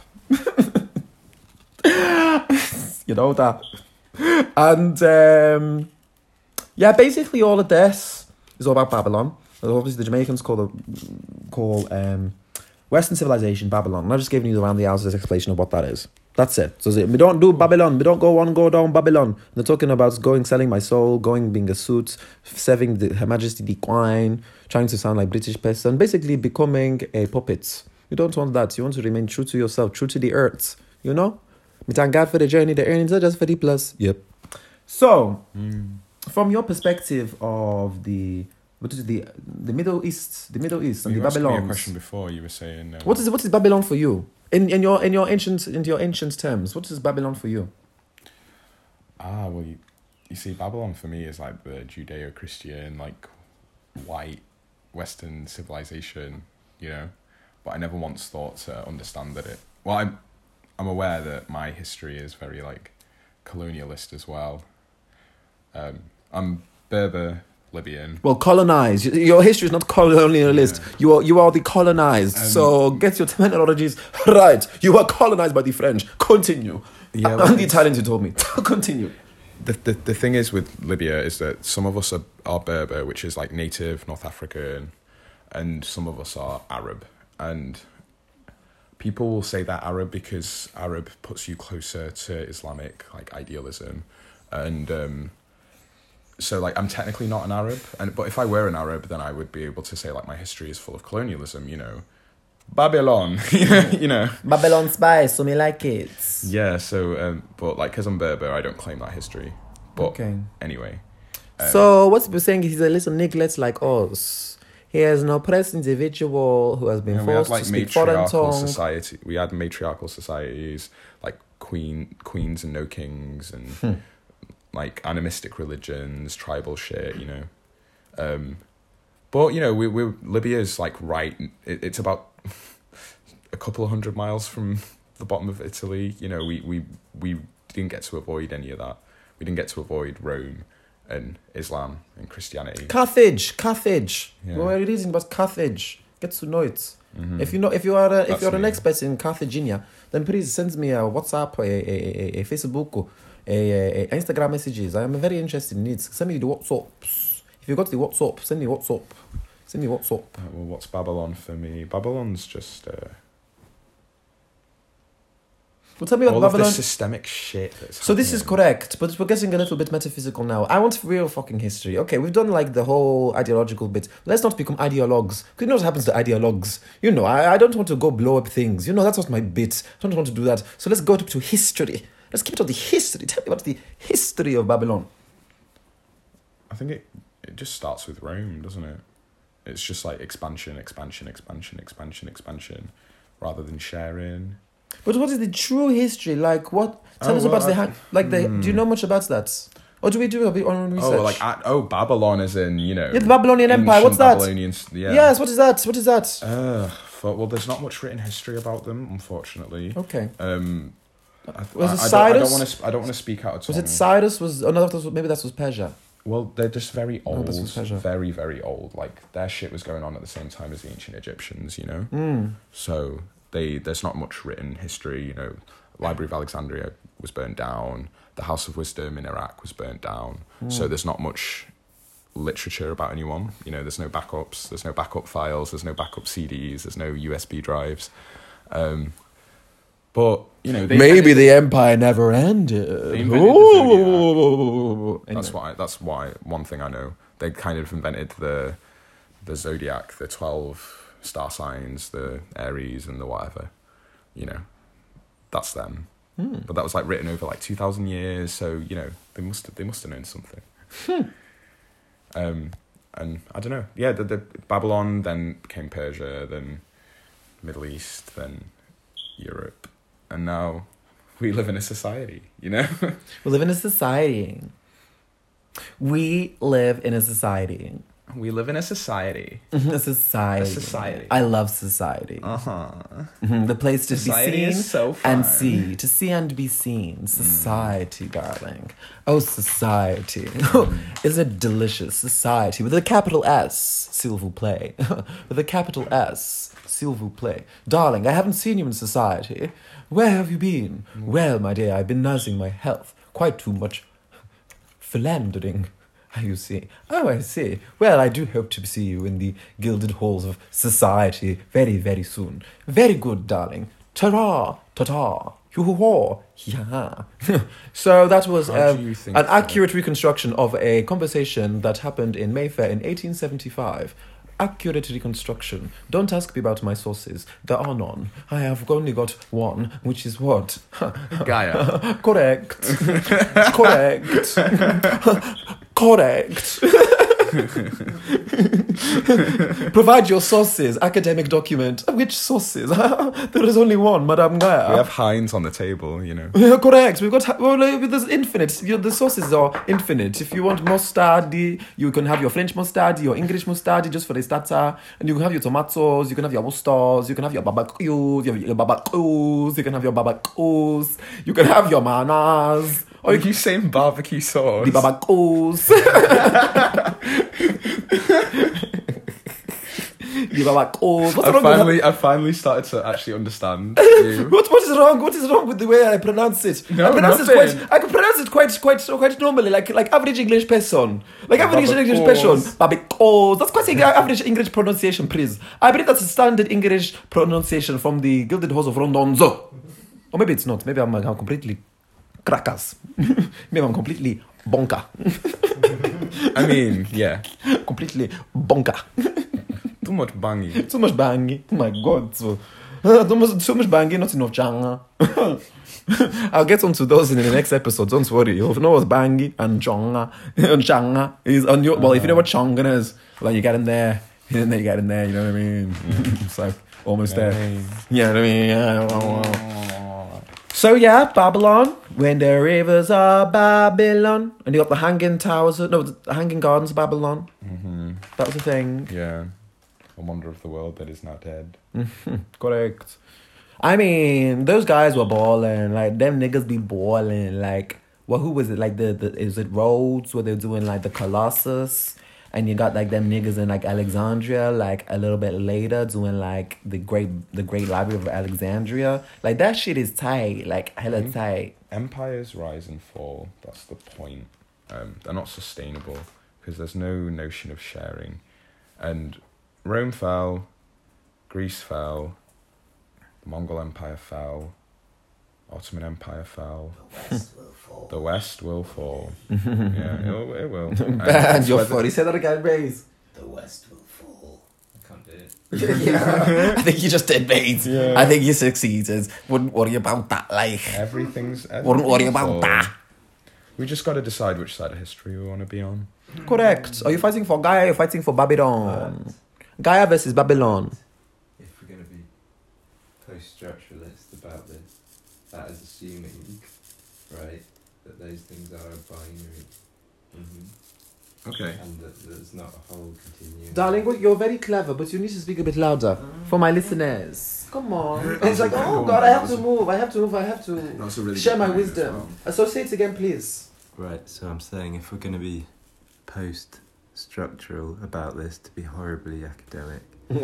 You know that. And um, Yeah, basically all of this is all about Babylon. Obviously, the Jamaicans call the call um, Western civilization Babylon. And I'm just giving you the around the houses explanation of what that is. That's it. So we don't do Babylon. We don't go on, go down Babylon. They're talking about going, selling my soul, going, being a suit, serving the, Her Majesty the Queen, trying to sound like British person, basically becoming a puppet. You don't want that. You want to remain true to yourself, true to the earth. You know? We thank God for the journey. The earnings are just for the plus. Yep. So, mm. from your perspective of the what is the the Middle East, the Middle East and you the Babylon. You asked me a question before. You were saying um, what is what is Babylon for you? In in your in your ancient in your ancient terms, what is Babylon for you? Ah, well, you, you see, Babylon for me is like the Judeo-Christian, like white Western civilization, you know. But I never once thought to understand that it. Well, I'm I'm aware that my history is very like colonialist as well. Um, I'm Berber Libyan. Well, colonized. Your history is not colonialist. Yeah. You are you are the colonized. Um, so get your terminologies right. You are colonized by the French. Continue. Yeah, well, and the Italians, you told me. Continue. The, the the thing is with Libya is that some of us are, are Berber, which is like native North African, and some of us are Arab. And people will say that Arab because Arab puts you closer to Islamic like idealism, and um, so like I'm technically not an Arab, and but if I were an Arab, then I would be able to say like my history is full of colonialism. You know, Babylon. you know, Babylon spice. So me like it. Yeah. So, um, but like because I'm Berber, I don't claim that history. But okay. Anyway. Um, so what's he saying? He's a little niglet like us. He is an oppressed individual who has been yeah, forced had, like, to speak foreign tongue. Society. We had matriarchal societies, like queen, queens and no kings, and hmm. like animistic religions, tribal shit, you know. Um, but, you know, we we Libya's like right, it, it's about a couple of hundred miles from the bottom of Italy. You know, we, we, we didn't get to avoid any of that. We didn't get to avoid Rome and Islam and Christianity. Carthage, Carthage. Yeah. We're reading about Carthage. Get to know it. Mm-hmm. If you know, if you are, a, if That's you're an me. expert in Carthagena, then please send me a WhatsApp, a a, a, a Facebook, a, a, a Instagram messages. I am very interested in it. Send me the WhatsApps. If you got the WhatsApp, send me WhatsApp. Send me WhatsApp. Uh, well, what's Babylon for me? Babylon's just. Uh, Well, tell me about all Babylon. Of the systemic shit that's So this is correct, but we're getting a little bit metaphysical now. I want real fucking history. Okay, we've done like the whole ideological bit. Let's not become ideologues. Because you know what happens to ideologues. You know, I, I don't want to go blow up things. You know, that's not my bit. I don't want to do that. So let's go to, to history. Let's keep it on the history. Tell me about the history of Babylon. I think it, it just starts with Rome, doesn't it? It's just like expansion, expansion, expansion, expansion, expansion, rather than sharing. But what is the true history? Like what? Tell oh, us about well, the ha- like the. Mm. Do you know much about that? Or do we do a bit on research? Oh, like at, oh, Babylon is in you know. Yeah, the Babylonian Empire. What's that? Babylonians, yeah. Yes. What is that? What is that? Uh, for, well, there's not much written history about them, unfortunately. Okay. Um, I, was I, it I Cyrus? Don't, I don't want to. I don't want to speak out of turn. Was it Cyrus? Was oh no, that was, maybe that was Persia. Well, they're just very old, no, very, very old. Like, their shit was going on at the same time as the ancient Egyptians, you know? Mm. So, they there's not much written history, you know. Library of Alexandria was burnt down. The House of Wisdom in Iraq was burnt down. Mm. So, there's not much literature about anyone. You know, there's no backups. There's no backup files. There's no backup C Ds. There's no U S B drives. Um, but, you know... They Maybe the empire never ended. They invented the Zodiac. That's why. That's why. One thing I know, they kind of invented the the zodiac, the twelve star signs, the Aries and the whatever. You know, that's them. Hmm. But that was like written over like two thousand years. So you know, they must they must have known something. Hmm. Um, and I don't know. Yeah, the, the Babylon then became Persia, then Middle East, then Europe, and now. We live in a society, you know? We live in a society. We live in a society. We live in a society. A society. A society. I love society. Uh-huh. Mm-hmm. The place to society be seen is so fun. and see. To see and be seen. Society, mm. darling. Oh, society. Mm. Is it delicious? Society. With a capital S. S'il vous plaît. With a capital S. S'il vous plaît. Darling, I haven't seen you in society. Where have you been? Mm. Well, my dear, I've been nursing my health. Quite too much philandering You see. Oh, I see. Well, I do hope to see you in the gilded halls of society very, very soon. Very good, darling. Ta-ra, ta-ta, yoo-hoo-haw, yeah. So that was How do um, you think an so? accurate reconstruction of a conversation that happened in Mayfair in eighteen seventy-five. Accurate reconstruction. Don't ask me about my sources. There are none. I have only got one, which is what? Gaia. Correct. Correct. Correct. Provide your sources. Academic document. Which sources? There is only one, Madame Gaia. We have Heinz on the table, you know. Yeah, correct. We've got well, like, there's infinite. You, the sources are infinite. If you want mustardi, you can have your French mustardi, your English mustardi, just for the starter, and you can have your tomatoes. You can have your Worcesters. You can have your barbecues. You have your barbecues. You can have your barbecues. You can have your manas. Or you keep saying barbecue sauce. The barbecues. The barbecues. What's I wrong finally, with I finally started to actually understand you. What what is wrong? What is wrong with the way I pronounce it? No, I pronounce nothing. it quite. I can pronounce it quite quite quite normally, like like average English person, like average English Barbecues. person. Barbecues. That's quite a average English pronunciation, please. I believe that's a standard English pronunciation from the Gilded Halls of Rondonzo. Or maybe it's not. Maybe I'm, I'm completely crackers. Maybe I'm completely bonka. I mean, yeah. Completely bonka. Too much bangy. Too much bangy. Oh my god. So, uh, too much, too much bangy, not enough changa. I'll get onto those in the next episode. Don't worry. You'll know what's bangy and changa. And changa is on your. Well, if you know what changa is, well, you get in there. And then you get in there. You know what I mean? It's like almost there. You know what I mean? Yeah. So yeah, Babylon. When the rivers are Babylon, and you got the Hanging Towers. No, the Hanging Gardens of Babylon. Mm-hmm. That was a thing. Yeah. A wonder of the world that is not dead. Correct. I mean, those guys were balling. Like, them niggas be balling. Like, well, who was it? Like, the, the is it Rhodes where they're doing, like, the Colossus? And you got, like, them niggas in, like, Alexandria, like, a little bit later doing, like, the great the great Library of Alexandria. Like, that shit is tight. Like, hella Mhm. tight. Empires rise and fall. That's the point. Um, they're not sustainable because there's no notion of sharing. And Rome fell, Greece fell, the Mongol Empire fell, Ottoman Empire fell. The West will fall. The West will fall. Yeah, it will. It will. And And it's you're whether- funny. Say that again, Baze. The West will fall. I can't do it. Yeah. I think you just did, Baze. Yeah. I think you succeeded. Wouldn't worry about that, like. Everything's. Wouldn't worry everything about will that. fall. We just got to decide which side of history we want to be on. Correct. Are you fighting for Gaia or you're fighting for Babylon? Gaia versus Babylon. If we're going to be post-structuralist about this, that is assuming, right, that those things are binary. Mm-hmm. Okay. And that there's not a whole continuum. Darling, you're very clever, but you need to speak a bit louder for my listeners. Come on. It's like, oh God, I have to move. I have to move. I have to That's a really share good my point as wisdom. well. Associate again, please. Right, so I'm saying if we're going to be post-structural about this, to be horribly academic,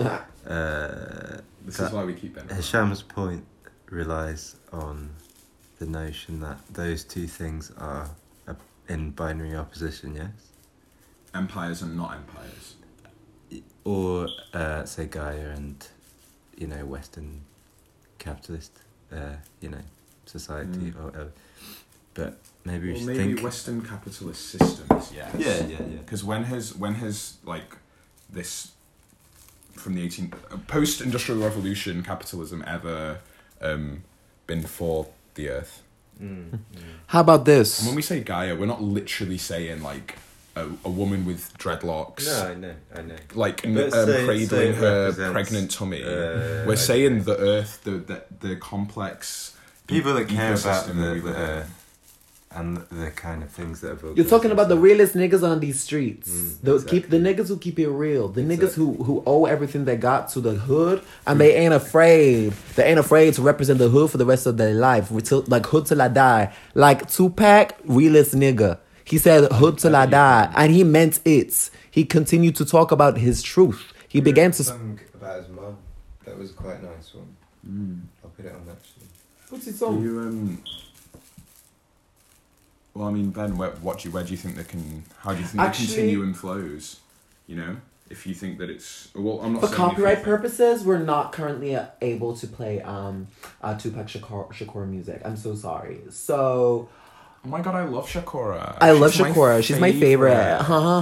uh, This that- is why we keep Ben. Hisham's point relies on the notion that those two things are uh, in binary opposition, yes? Empires and not empires. Or, uh, say, Gaia and, you know, Western capitalist, uh, you know, society Mm. or whatever. But maybe we Or should maybe think... Western capitalist systems. Yes. Yeah, yeah, yeah. Because when has when has like this from the eighteen post industrial revolution capitalism ever um, been for the earth? Mm, mm. How about this? And when we say Gaia, we're not literally saying like a, a woman with dreadlocks, No, I know, I know. like um, But say- say cradling it her represents, pregnant tummy. uh, we're saying the earth, the the, the complex People that care about ecosystem that we the, live the in. uh, and the kind of things that have... You're talking about the realest niggas on these streets. Mm, the exactly. keep the niggas who keep it real. The niggas Exactly. who who owe everything they got to the hood, and they ain't afraid. They ain't afraid to represent the hood for the rest of their life. Till, like hood till I die. Like Tupac, realest nigga. He said hood till I die, and he meant it. He continued to talk about his truth. He began to. song about his mum. That was quite a nice one. Mm. I'll put it on actually. What's his Do you um Well, I mean, Ben, where, what do you, where do you think they can? How do you think Actually- the continuum flows? You know, if you think that it's well, I'm not For saying if copyright you- purposes, we're not currently uh, able to play um uh, Tupac Shakur, Shakur music. I'm so sorry. So Oh my god, I love Shakura. I love She's my Shakura. She's my favorite.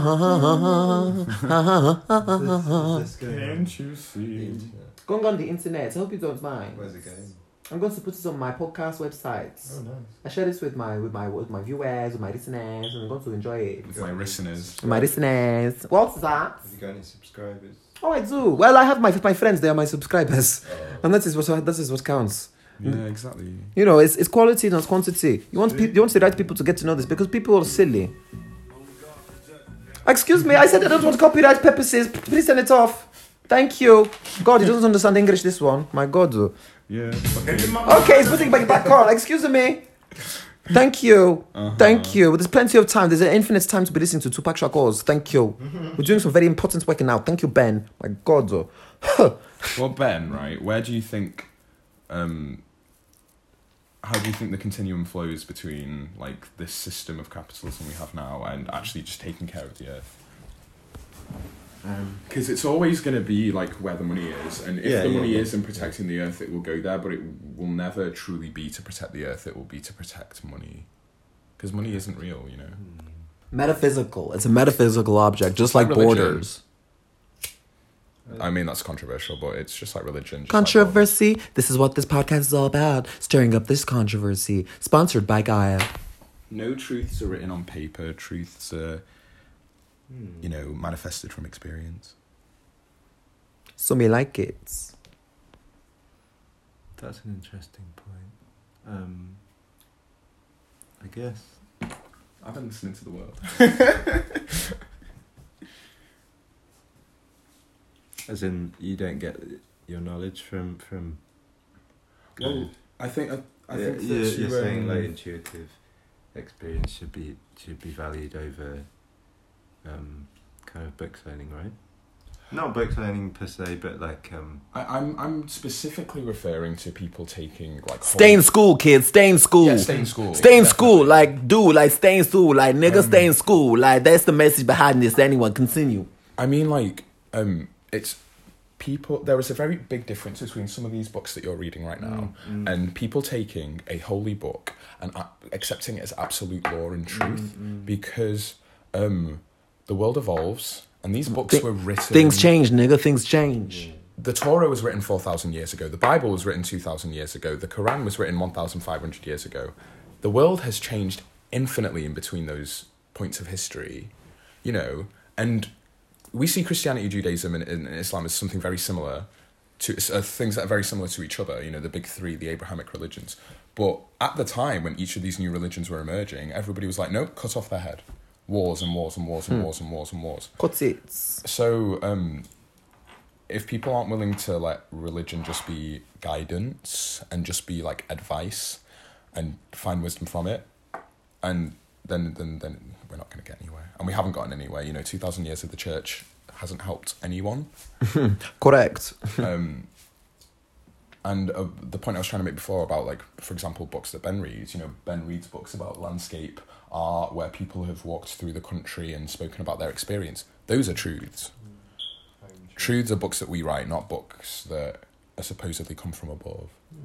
Let's go. Can't you The see? internet. Going on the internet. I hope you don't mind. Where's it going? I'm going to put it on my podcast website. Oh, nice. I share this with my with my with my viewers, with my listeners, and I'm going to enjoy it. With my listeners. My listeners. What's that? Have you got any subscribers? Oh, I do. Well, I have my my friends. They are my subscribers, Oh. and that is what that is what counts. Yeah, exactly. You know, it's it's quality, not quantity. You want pe- you want the right people to get to know this because people are silly. Excuse me, I said I don't want copyright purposes. Please turn it off. Thank you. God, he doesn't understand English. This one, my God. Yeah. Okay, he's putting back back on. Excuse me. Thank you. Uh-huh. Thank you. There's plenty of time. There's an infinite time to be listening to Tupac Shakur's. Thank you. We're doing some very important work now. Thank you, Ben. My God. Well, Ben, right? Where do you think? Um, how do you think the continuum flows between like this system of capitalism we have now and actually just taking care of the earth? Because it's always going to be like where the money is, and if Yeah, the yeah, money yeah. is in protecting the earth, it will go there. But it will never truly be to protect the earth. It will be to protect money, because money isn't real, you know. Metaphysical. It's a metaphysical object, just like like religion. borders. I mean, that's controversial, but it's just like religion. Just Controversy. This is what this podcast is all about. Stirring up this controversy. Sponsored by Gaia. Like, no truths are written on paper. Truths are, Hmm. you know, manifested from experience. So me like it. That's an interesting point. Um, I guess. I've been listening to the world. As in, you don't get your knowledge from from. Well, I think I, I Yeah, think you're, that you're you, saying um, like intuitive experience should be should be valued over um, kind of book learning, right? Not book learning per se, but like um, I, I'm I'm specifically referring to people taking like Stay in whole- school, kids. Stay in school. Yeah, stay in school. Stay in school. Definitely. Like, do. Like, stay in school. Like, nigga, Um, stay in school. Like, that's the message behind this. Anyone, continue. I mean, like, um, it's people. There is a very big difference between some of these books that you're reading right now mm, and people taking a holy book and uh, accepting it as absolute law and truth, mm, because um, the world evolves and these books Thi- were written. Things change, nigga. Things change. The Torah was written four thousand years ago. The Bible was written two thousand years ago. The Quran was written one thousand five hundred years ago. The world has changed infinitely in between those points of history, you know, and we see Christianity, Judaism, and, and Islam as something very similar to uh, things that are very similar to each other, you know, the big three, the Abrahamic religions. But at the time when each of these new religions were emerging, everybody was like, nope, cut off their head. Wars and wars and wars and Hmm. wars and wars and wars. Cut it. So, um, if people aren't willing to let religion just be guidance and just be like advice and find wisdom from it, and then then then we're not going to get anywhere. And we haven't gotten anywhere. You know, two thousand years of the church hasn't helped anyone. Correct. Um, and uh, the point I was trying to make before about, like, for example, books that Ben reads, you know, Ben reads books about landscape art where people have walked through the country and spoken about their experience. Those are truths. Truths are books that we write, not books that are supposedly come from above.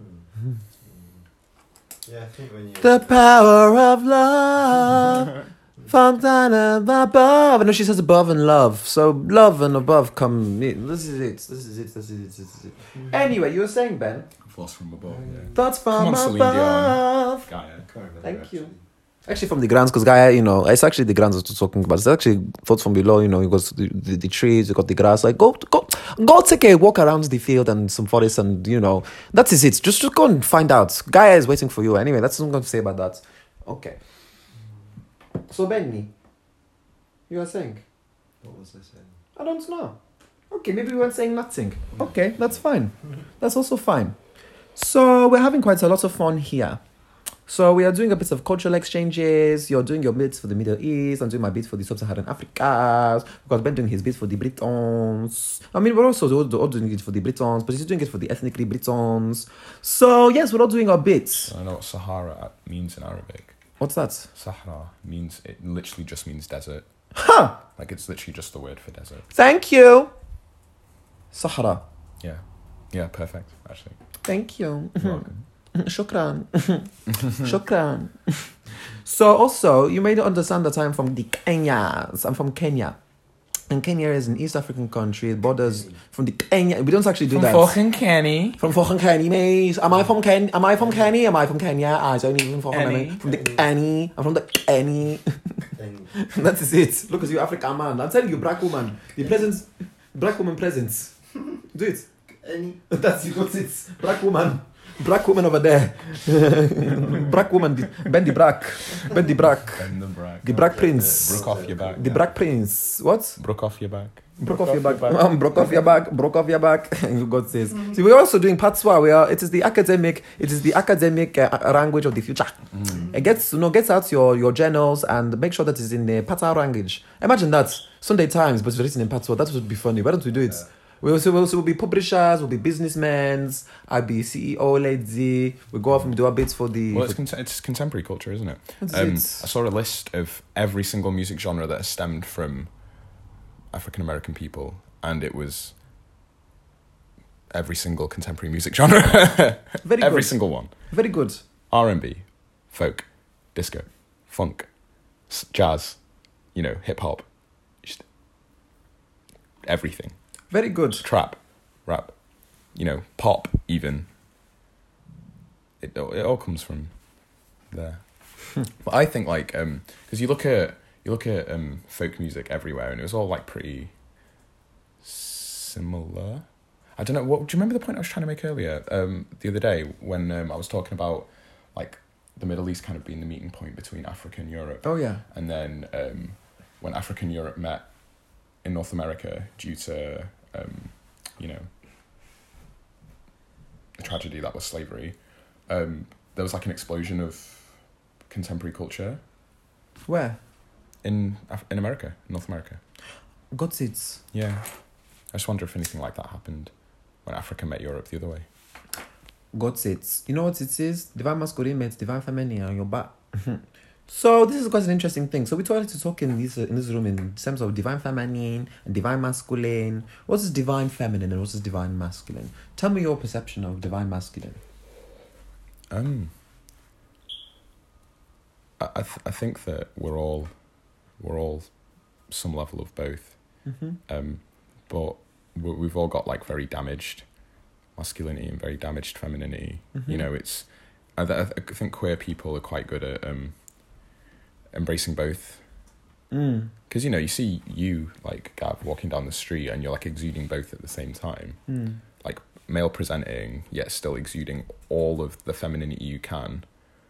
yeah, I think when you The power of love. Fountain above. No, she says above and love. So love and above come. This is it. This is it. This is it. This is it. Anyway, you were saying, Ben. Force from above, yeah. Thoughts Come from on, Celine Dion. above. Gaia. can't remember Thank actually. you. Actually, from the grants, because Gaia, you know, it's actually the grants I was talking about. It's actually thoughts from below. You know, you got the, the, the trees, you got the grass. Like, go, go, go, take a walk around the field and some forest, and you know, that is it. Just, just go and find out. Gaia is waiting for you. Anyway, that's what I'm going to say about that. Okay. So Benny, you are saying? What was I saying? I don't know. Okay, maybe we weren't saying nothing. Okay, that's fine. That's also fine. So we're having quite a lot of fun here. So we are doing a bit of cultural exchanges. You're doing your bits for the Middle East. I'm doing my bit for the Sub-Saharan Africa. Because Ben doing his bit for the Britons. I mean, we're also all all doing it for the Britons, but he's doing it for the ethnically Britons. So yes, we're all doing our bits. I know what Sahara means in Arabic. What's that? Sahara means, it literally just means desert. Huh! Like, it's literally just the word for desert. Thank you. Sahara. Yeah. Yeah, perfect, actually. Thank you. You're welcome. Shukran. Shukran. So also, you may not understand that I'm from the Kenyas. I'm from Kenya. And Kenya is an East African country. It borders from the Kenya. We don't actually do that. fucking Kenny. From fucking Kenny, mate. Am I from Ken? Am I from Kenny? Am I from Kenya? I don't even fucking Kenny. know. From the Kenny. I'm from the Kenny. That is it. Look at you, African man. I'm telling you, black woman. The presence, black woman presence. Do it. Any That's you got it. Black woman. Black woman over there. Black woman. the- Bend the brack. Bend the brack. Bend the brack. The black prince. Broke off your back. The black prince. What? Broke off your back. Broke off your back. Um, broke off your back. Broke off your back. You got this. See, we're also doing patois. We are. It is the academic. It is the academic uh, language of the future. It gets you know gets out your your journals and make sure that it's in the patois language. Imagine that Sunday Times, but it's written in patois. That would be funny. Why don't we do it? We also we also will be publishers. We'll be businessmen. I'll be C E O lady. We go off and do our bits for the. Well, it's, for- con- it's contemporary culture, isn't it? What is Um, it? I saw a list of every single music genre that has stemmed from African American people, and it was every single contemporary music genre. Very every good. single one. Very good. R and B, folk, disco, funk, s- jazz, you know, hip hop, just everything. Very good. Trap, rap, you know, pop even. It it all comes from there. But I think like um because you look at you look at um folk music everywhere and it was all like pretty similar. I don't know what do you remember the point I was trying to make earlier um the other day when um, I was talking about like the Middle East kind of being the meeting point between Africa and Europe. Oh yeah. And then um, when Africa and Europe met in North America due to, um, you know, the tragedy that was slavery, um, there was like an explosion of contemporary culture Where? in Af- in America, North America. Got it. Yeah. I just wonder if anything like that happened when Africa met Europe the other way. Got it. You know what it is? Divine masculine meets divine feminine on your back. So this is quite an interesting thing. So we tried to talk in this in this room in terms of divine feminine and divine masculine. What is divine feminine and what is divine masculine? Tell me your perception of divine masculine. Um, I I, th- I think that we're all we're all some level of both. Mm-hmm. Um, but we- we've all got like very damaged masculinity and very damaged femininity. Mm-hmm. You know, it's I, th- I think queer people are quite good at um embracing both. Mm. Because you know, you see you like Gav walking down the street and you're like exuding both at the same time. Mm. Like male presenting, yet still exuding all of the femininity you can,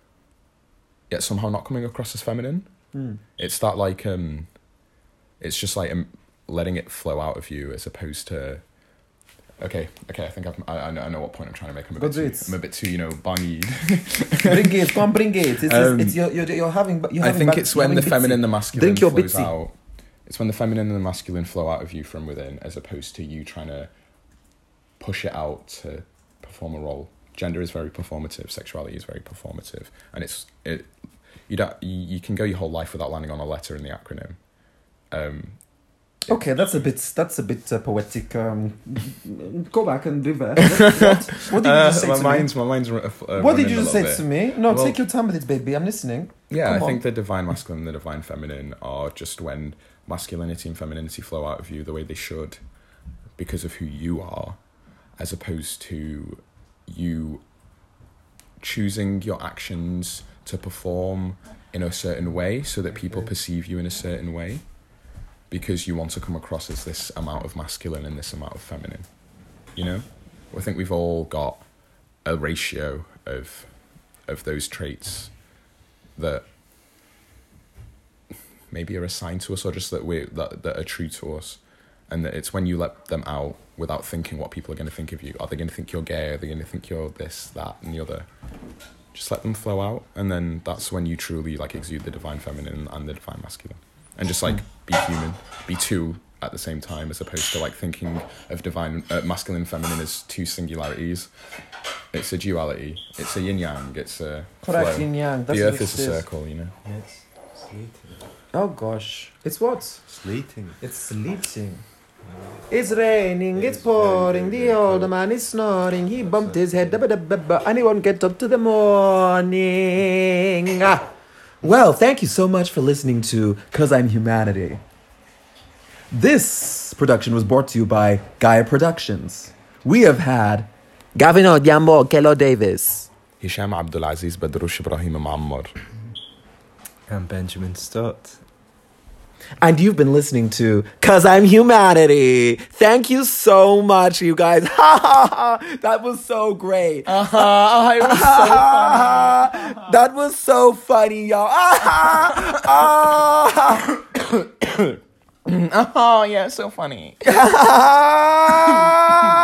yet somehow not coming across as feminine. Mm. It's that like um, it's just like um, letting it flow out of you as opposed to. Okay, okay. I think I've, I I know, I know what point I'm trying to make. I'm a Go bit do too. it. I'm a bit too, you know, bangy. Bring it, come on, bring it. It's, Um, it's, it's you're, you're, you're having. You're I having think bad- it's you're when the having feminine and the bitsy. masculine Drink your flows bitsy. out. It's when the feminine and the masculine flow out of you from within, as opposed to you trying to push it out to perform a role. Gender is very performative. Sexuality is very performative, and it's it. You don't. You, you can go your whole life without landing on a letter in the acronym. Um, Okay, that's a bit. That's a bit uh, poetic. Um, go back and reverse. What, what did you uh, just say my to mind's me? my mind's. Uh, What did running you a just say little to bit. me? No, Well- take your time with it, baby. I'm listening. Yeah, Come I on. think the divine masculine and the divine feminine are just when masculinity and femininity flow out of you the way they should because of who you are, as opposed to you choosing your actions to perform in a certain way so that people perceive you in a certain way because you want to come across as this amount of masculine and this amount of feminine. You know? I think we've all got a ratio of of those traits that maybe are assigned to us or just that we that, that are true to us, and that it's when you let them out without thinking what people are going to think of you. Are they going to think you're gay? Are they going to think you're this, that, and the other? Just let them flow out, and then that's when you truly like exude the divine feminine and the divine masculine, and just like be human, be two at the same time, as opposed to like thinking of divine, uh, masculine and feminine as two singularities. It's a duality. It's a yin yang. It's a Correct, flow. yin yang. That's The what earth is a it is. circle, you know. It's sleeting. Oh gosh. It's what? Sleeting. It's sleeting. It's raining, it's It's pouring, very, the very old cold. man is snoring, he bumped his head, dabba, dabba, dabba, and he won't get up to the morning. Ah. Well, thank you so much for listening to Cause I'm Humanity. This production was brought to you by Gaia Productions. We have had Gavin Odhiambo Kelo Davis. Hisham Abdulaziz Badrush Ibrahim Muammar. And Benjamin Stott. And you've been listening to Cause I'm Humanity. Thank you so much, you guys. Ha ha ha. That was so great. Uh-huh. Oh, it was so funny. That was so funny, y'all. Ah, ah, Oh, yeah, so funny. ah.